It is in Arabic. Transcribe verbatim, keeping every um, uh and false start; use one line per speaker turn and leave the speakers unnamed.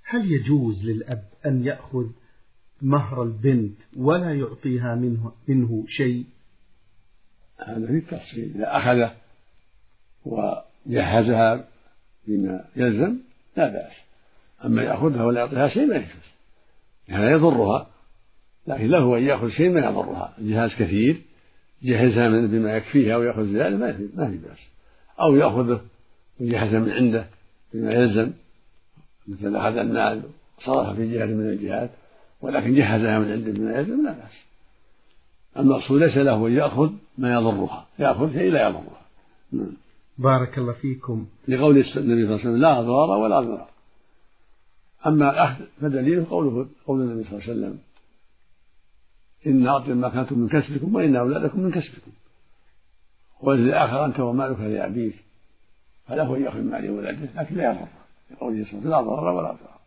هل يجوز للأب أن يأخذ مهر البنت ولا يعطيها منه, منه شيء؟
هذا في التفصيل. إذا أخذه وجهزها بما يلزم لا بأس، أما يأخذها ولا يعطيها شيء ما يجوز، هذا يضرها، لكن له أن يأخذ شيء ما يضرها، جهاز كثير جهزها من بما يكفيها ويأخذ زيادة ما في ما في بأس، أو يأخذه ويجهزها من عنده بما يلزم، مثل أخذ المال صرف في جهة من الجهات ولكن جهزها من عنده بما يلزم لا بأس. المقصود ليس له أن يأخذ ما يضرها، يأخذ شيء لا يضرها.
بارك الله فيكم.
لقول النبي صلى الله عليه وسلم لا ضرار ولا ضرار. أما الأخذ فدليله قوله قول النبي صلى الله عليه وسلم إن أعطي ما كنتم من كسبكم وإن أولادكم من كسبكم، وللآخر أنت ومالك لأبيك، فله أن يأخذ مال ولده لكن لا يضر، لقوله صلى الله عليه وسلم لا ضرر ولا ضرار.